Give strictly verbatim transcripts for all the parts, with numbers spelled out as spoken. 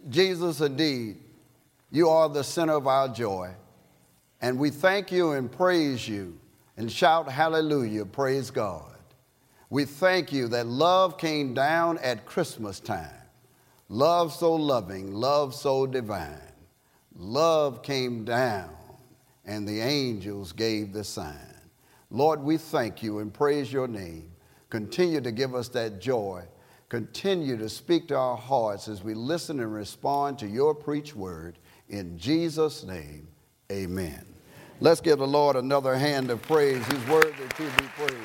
Jesus, indeed, you are the center of our joy. And we thank you and praise you and shout hallelujah, praise God. We thank you that love came down at Christmas time. Love so loving, love so divine. Love came down and the angels gave the sign. Lord, we thank you and praise your name. Continue to give us that joy. Continue to speak to our hearts as we listen and respond to your preached word. In Jesus' name, amen. Let's give the Lord another hand of praise. He's worthy to be praised.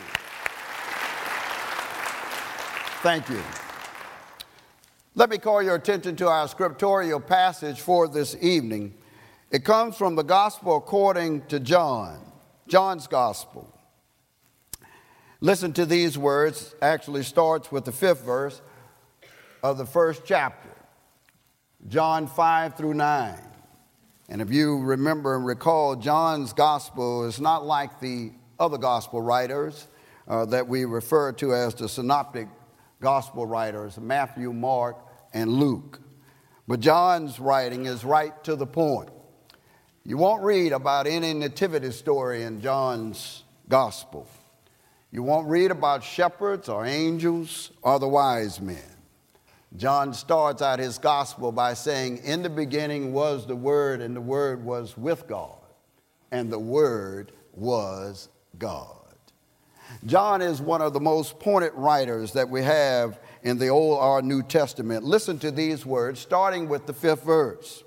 Thank you. Let me call your attention to our scriptorial passage for this evening. It comes from the Gospel according to John, John's Gospel. Listen to these words. Actually starts with the fifth verse of the first chapter, John five through nine. And if you remember and recall, John's Gospel is not like the other Gospel writers uh, that we refer to as the synoptic Gospel writers, Matthew, Mark, and Luke. But John's writing is right to the point. You won't read about any nativity story in John's Gospel. You won't read about shepherds or angels or the wise men. John starts out his gospel by saying, in the beginning was the Word, and the Word was with God, and the Word was God. John is one of the most pointed writers that we have in the Old or New Testament. Listen to these words, starting with the fifth verse.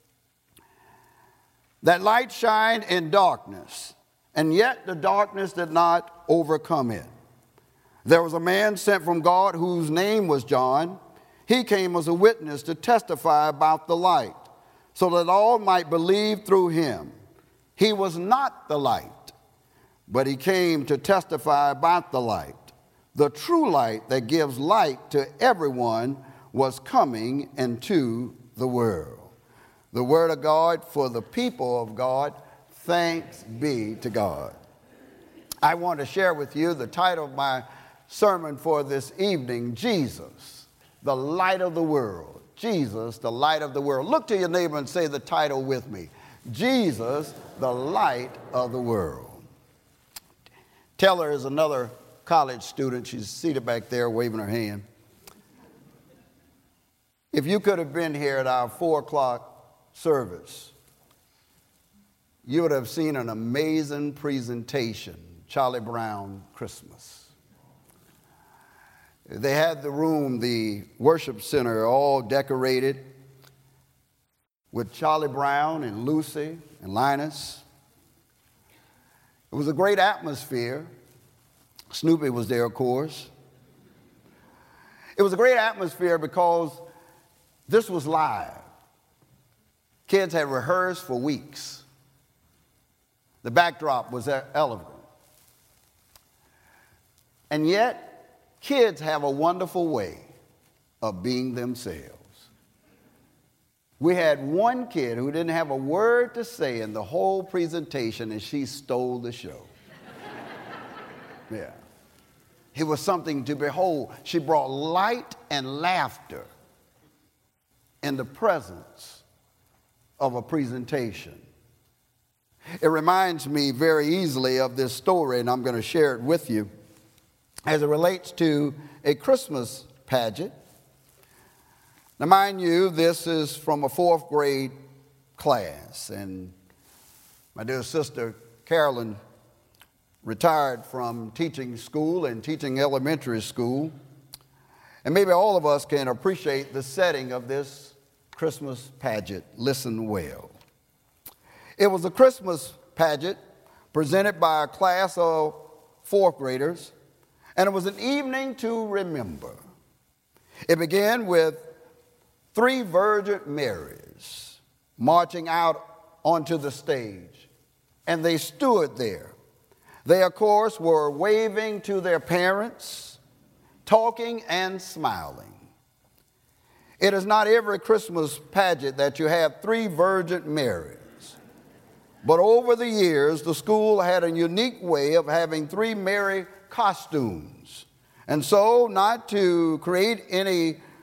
That light shined in darkness, and yet the darkness did not overcome it. There was a man sent from God whose name was John. He came as a witness to testify about the light, so that all might believe through him. He was not the light, but he came to testify about the light. The true light that gives light to everyone was coming into the world. The word of God for the people of God. Thanks be to God. I want to share with you the title of my sermon for this evening, Jesus, the light of the world. Jesus, the light of the world. Look to your neighbor and say the title with me. Jesus, the light of the world. Teller is another college student. She's seated back there waving her hand. If you could have been here at our four o'clock service, you would have seen an amazing presentation, Charlie Brown Christmas. They had the room, the worship center, all decorated with Charlie Brown and Lucy and Linus. It was a great atmosphere. Snoopy was there, of course. It was a great atmosphere because this was live. Kids had rehearsed for weeks. The backdrop was elegant. And yet, kids have a wonderful way of being themselves. We had one kid who didn't have a word to say in the whole presentation, and she stole the show. Yeah. It was something to behold. She brought light and laughter in the presence of a presentation. It reminds me very easily of this story, and I'm going to share it with you, as it relates to a Christmas pageant. Now, mind you, this is from a fourth grade class, and my dear sister Carolyn retired from teaching school and teaching elementary school, and maybe all of us can appreciate the setting of this Christmas pageant. Listen well. It was a Christmas pageant presented by a class of fourth graders, and it was an evening to remember. It began with three Virgin Marys marching out onto the stage, and they stood there. They, of course, were waving to their parents, talking and smiling. It is not every Christmas pageant that you have three Virgin Marys. But over the years, the school had a unique way of having three Mary costumes. And so, not to create any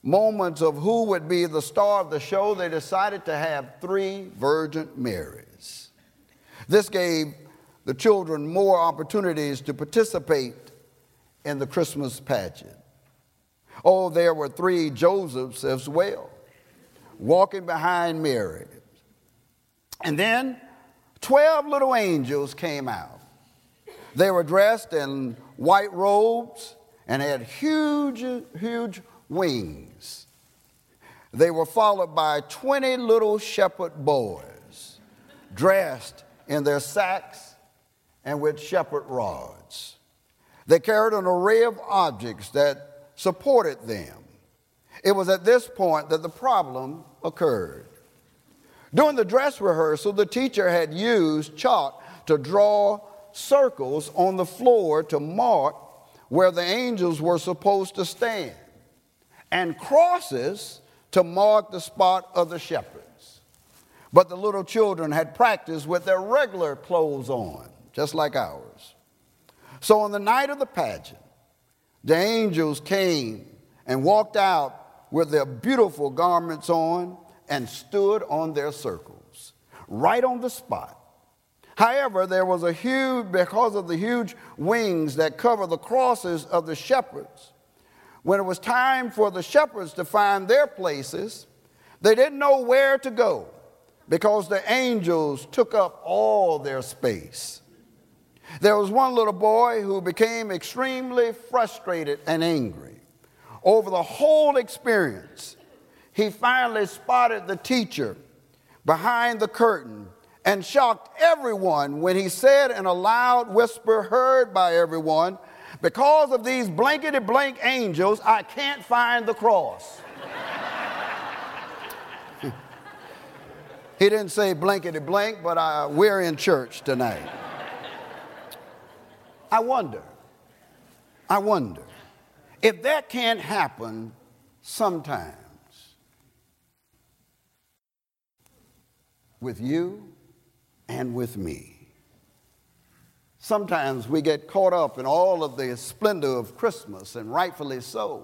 moments of who would be the star of the show, they decided to have three Virgin Marys. This gave the children more opportunities to participate in the Christmas pageant. Oh, there were three Josephs as well, walking behind Mary. And then twelve little angels came out. They were dressed in white robes and had huge, huge wings. They were followed by twenty little shepherd boys dressed in their sacks and with shepherd rods. They carried an array of objects that supported them. It was at this point that the problem occurred. During the dress rehearsal, the teacher had used chalk to draw circles on the floor to mark where the angels were supposed to stand, and crosses to mark the spot of the shepherds. But the little children had practiced with their regular clothes on, just like ours. So on the night of the pageant, the angels came and walked out with their beautiful garments on and stood on their circles, right on the spot. However, there was a huge, because of the huge wings that cover the crosses of the shepherds, when it was time for the shepherds to find their places, they didn't know where to go because the angels took up all their space. There was one little boy who became extremely frustrated and angry over the whole experience. He finally spotted the teacher behind the curtain and shocked everyone when he said in a loud whisper heard by everyone, "Because of these blankety blank angels, I can't find the cross." He didn't say blankety blank, but I, we're in church tonight. I wonder, I wonder if that can't happen sometimes with you and with me. Sometimes we get caught up in all of the splendor of Christmas, and rightfully so.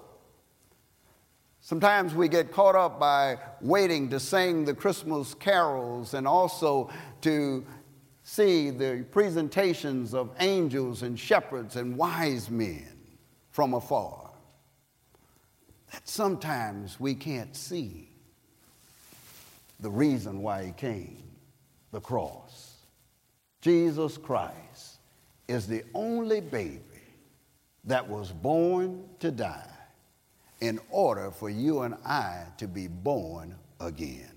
Sometimes we get caught up by waiting to sing the Christmas carols and also to see the presentations of angels and shepherds and wise men from afar. That sometimes we can't see the reason why he came, the cross. Jesus Christ is the only baby that was born to die in order for you and I to be born again.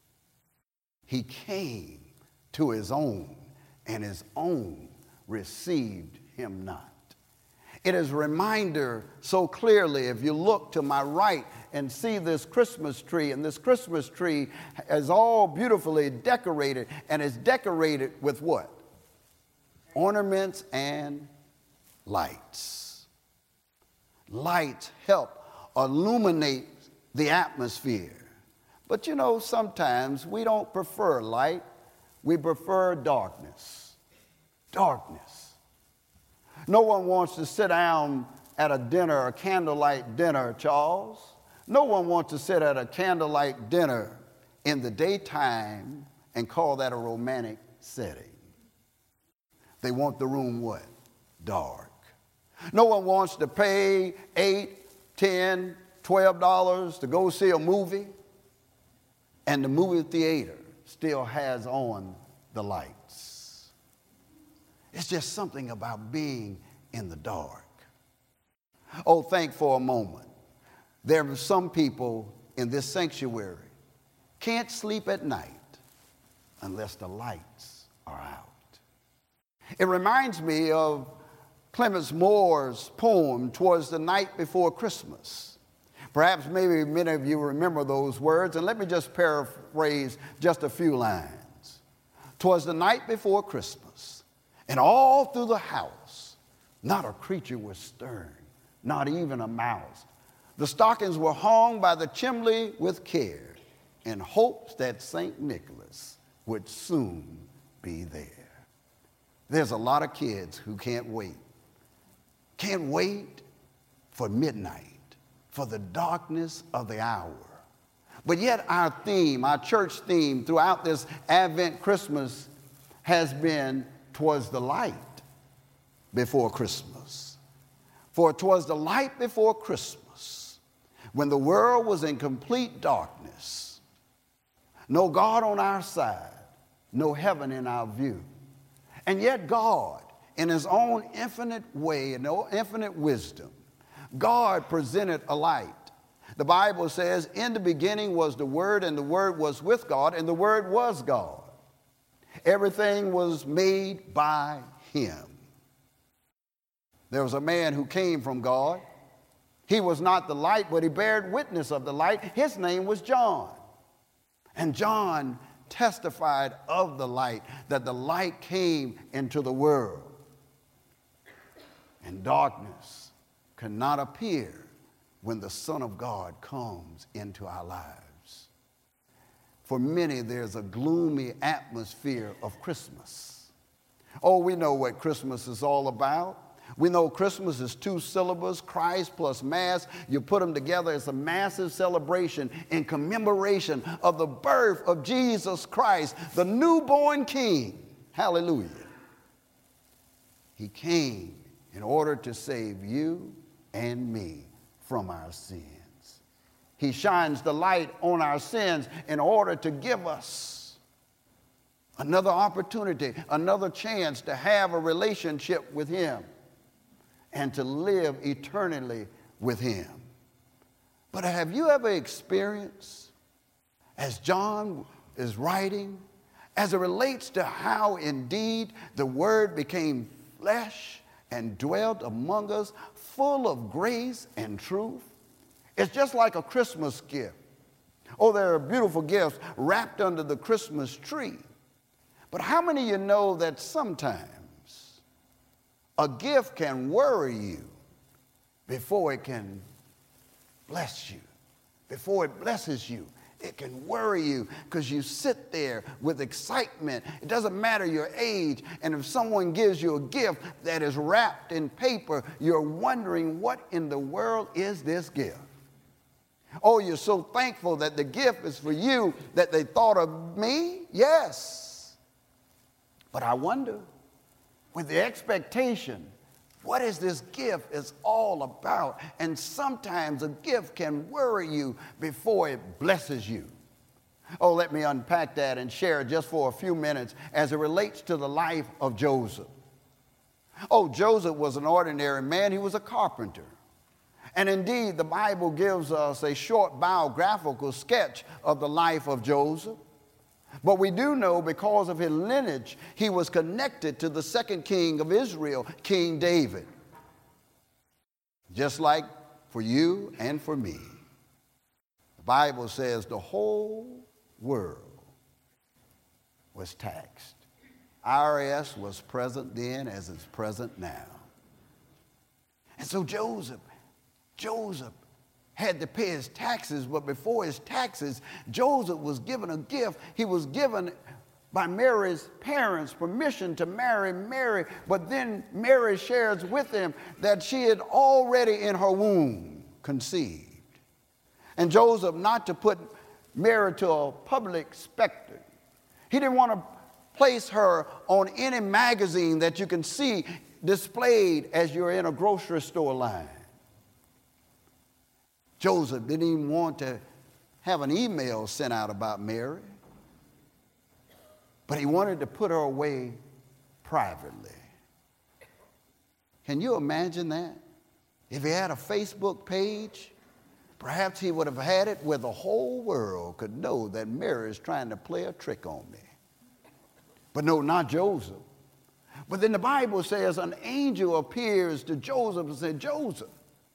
He came to his own, and his own received him not. It is a reminder so clearly, if you look to my right and see this Christmas tree, and this Christmas tree is all beautifully decorated, and is decorated with what? Ornaments and lights. Lights help illuminate the atmosphere. But you know, sometimes we don't prefer light, we prefer darkness. Darkness. No one wants to sit down at a dinner, a candlelight dinner, Charles. No one wants to sit at a candlelight dinner in the daytime and call that a romantic setting. They want the room what? Dark. No one wants to pay eight, ten, twelve dollars to go see a movie, and the movie theater still has on the lights. It's just something about being in the dark. Oh, think for a moment. There are some people in this sanctuary can't sleep at night unless the lights are out. It reminds me of Clemens Moore's poem, "Twas the Night Before Christmas." Perhaps maybe many of you remember those words, and let me just paraphrase just a few lines. "'Twas the night before Christmas, and all through the house, not a creature was stirring, not even a mouse. The stockings were hung by the chimney with care, in hopes that Saint Nicholas would soon be there." There's a lot of kids who can't wait. Can't wait for midnight, for the darkness of the hour. But yet our theme, our church theme throughout this Advent Christmas has been towards the light before Christmas. For it was the light before Christmas, when the world was in complete darkness, no God on our side, no heaven in our view. And yet God, in his own infinite way and infinite wisdom, God presented a light. The Bible says, in the beginning was the Word, and the Word was with God, and the Word was God. Everything was made by him. There was a man who came from God. He was not the light, but he bared witness of the light. His name was John. And John testified of the light, that the light came into the world. And darkness cannot appear when the Son of God comes into our lives. For many, there's a gloomy atmosphere of Christmas. Oh, we know what Christmas is all about. We know Christmas is two syllables, Christ plus Mass. You put them together, it's a massive celebration in commemoration of the birth of Jesus Christ, the newborn King. Hallelujah. He came in order to save you and me from our sins. He shines the light on our sins in order to give us another opportunity, another chance to have a relationship with him and to live eternally with him. But have you ever experienced, as John is writing, as it relates to how indeed the Word became flesh and dwelt among us, full of grace and truth? It's just like a Christmas gift. Oh, there are beautiful gifts wrapped under the Christmas tree. But how many of you know that sometimes a gift can worry you before it can bless you, before it blesses you? It can worry you because you sit there with excitement. It doesn't matter your age. And if someone gives you a gift that is wrapped in paper, you're wondering, what in the world is this gift? Oh, you're so thankful that the gift is for you, that they thought of me? Yes. But I wonder, with the expectation, what is this gift is all about? And sometimes a gift can worry you before it blesses you. Oh, let me unpack that and share it just for a few minutes as it relates to the life of Joseph. Oh, Joseph was an ordinary man. He was a carpenter. And indeed, the Bible gives us a short biographical sketch of the life of Joseph. But we do know, because of his lineage, he was connected to the second king of Israel, King David. Just like for you and for me. The Bible says the whole world was taxed. I R S was present then as it's present now. And so Joseph, Joseph had to pay his taxes, but before his taxes, Joseph was given a gift. He was given by Mary's parents permission to marry Mary, but then Mary shares with him that she had already in her womb conceived. And Joseph, not to put Mary to a public spectacle, he didn't want to place her on any magazine that you can see displayed as you're in a grocery store line. Joseph didn't even want to have an email sent out about Mary, but he wanted to put her away privately. Can you imagine that? If he had a Facebook page, perhaps he would have had it where the whole world could know that Mary is trying to play a trick on me. But no, not Joseph. But then the Bible says an angel appears to Joseph and said, Joseph,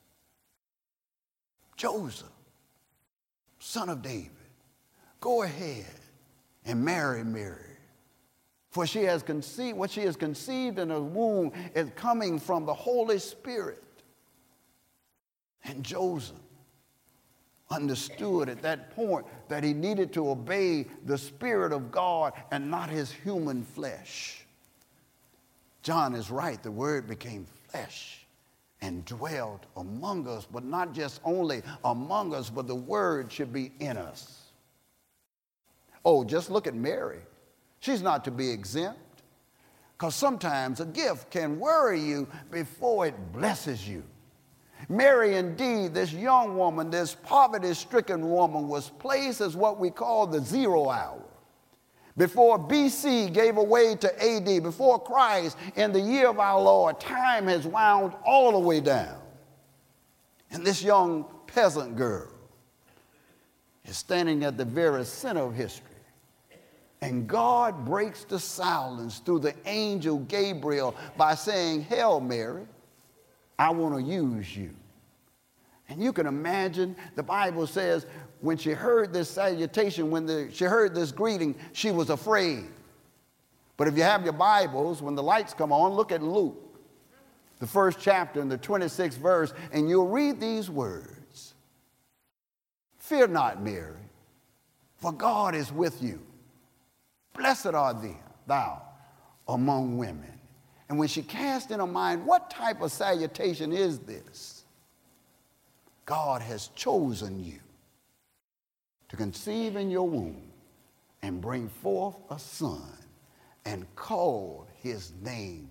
Joseph, son of David, go ahead and marry Mary. For she has conceived, what she has conceived in her womb is coming from the Holy Spirit. And Joseph understood at that point that he needed to obey the Spirit of God and not his human flesh. John is right. The Word became flesh and dwelt among us, but not just only among us, but the word should be in us. Oh, just look at Mary. She's not to be exempt, because sometimes a gift can worry you before it blesses you. Mary, indeed, this young woman, this poverty-stricken woman, was placed as what we call the zero hour. Before B C gave away to A D, before Christ, in the year of our Lord, time has wound all the way down. And this young peasant girl is standing at the very center of history. And God breaks the silence through the angel Gabriel by saying, "Hail, Mary, I want to use you." And you can imagine, the Bible says, when she heard this salutation, when the, she heard this greeting, she was afraid. But if you have your Bibles, when the lights come on, look at Luke, the first chapter and the twenty-sixth verse, and you'll read these words. "Fear not, Mary, for God is with you. Blessed art thee, thou among women." And when she cast in her mind, what type of salutation is this? God has chosen you to conceive in your womb and bring forth a son, and called his name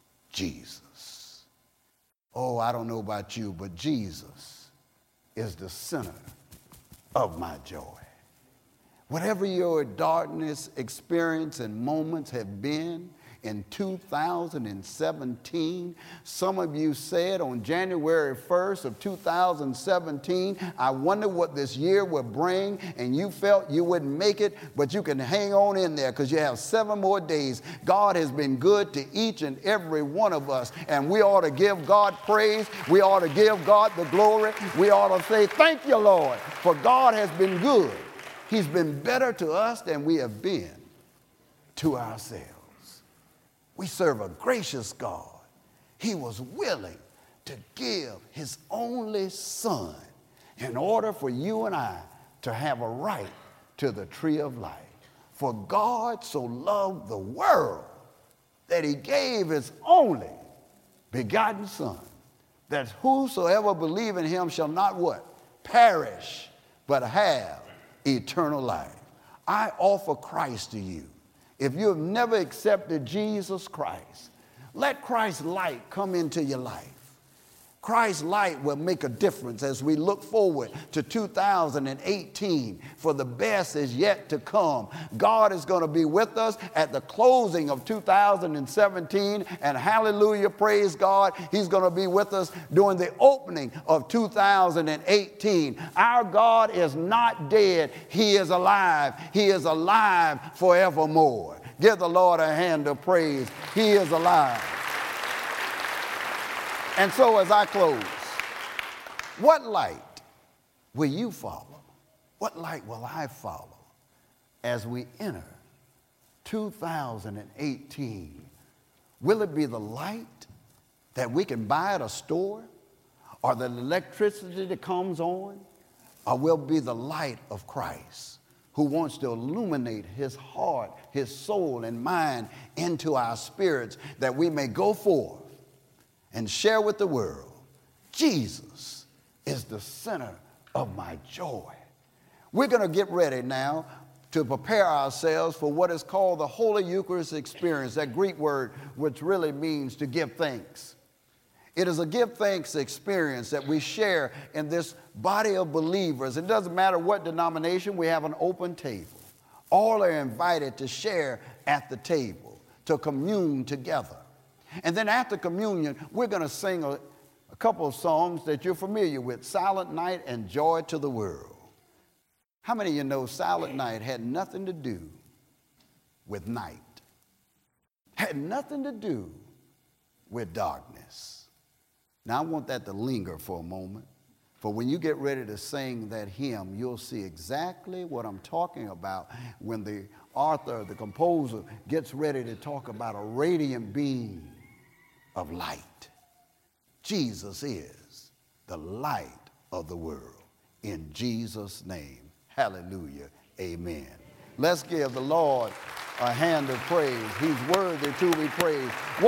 Jesus. Oh, I don't know about you, but Jesus is the center of my joy. Whatever your darkness experience and moments have been in two thousand seventeen, some of you said on January first of two thousand seventeen, "I wonder what this year will bring," and you felt you wouldn't make it, but you can hang on in there because you have seven more days. God has been good to each and every one of us, and we ought to give God praise. We ought to give God the glory. We ought to say, "Thank you, Lord, for God has been good." He's been better to us than we have been to ourselves. We serve a gracious God. He was willing to give his only son in order for you and I to have a right to the tree of life. For God so loved the world that he gave his only begotten son, that whosoever believe in him shall not what? Perish, but have eternal life. I offer Christ to you. If you have never accepted Jesus Christ, let Christ's light come into your life. Christ's light will make a difference as we look forward to two thousand eighteen, for the best is yet to come. God is going to be with us at the closing of two thousand seventeen, and hallelujah, praise God, he's going to be with us during the opening of two thousand eighteen. Our God is not dead. He is alive. He is alive forevermore. Give the Lord a hand of praise. He is alive. And so as I close, what light will you follow? What light will I follow as we enter two thousand eighteen? Will it be the light that we can buy at a store, or the electricity that comes on, or will it be the light of Christ, who wants to illuminate his heart, his soul, and mind into our spirits, that we may go forth and share with the world, Jesus is the center of my joy. We're going to get ready now to prepare ourselves for what is called the Holy Eucharist experience, that Greek word which really means to give thanks. It is a give thanks experience that we share in this body of believers. It doesn't matter what denomination, we have an open table. All are invited to share at the table, to commune together. And then after communion, we're going to sing a, a couple of songs that you're familiar with, Silent Night and Joy to the World. How many of you know Silent Night had nothing to do with night? Had nothing to do with darkness. Now, I want that to linger for a moment. For when you get ready to sing that hymn, you'll see exactly what I'm talking about when the author, the composer, gets ready to talk about a radiant beam of light. Jesus is the light of the world. In Jesus' name, hallelujah, amen. Let's give the Lord a hand of praise. He's worthy to be praised.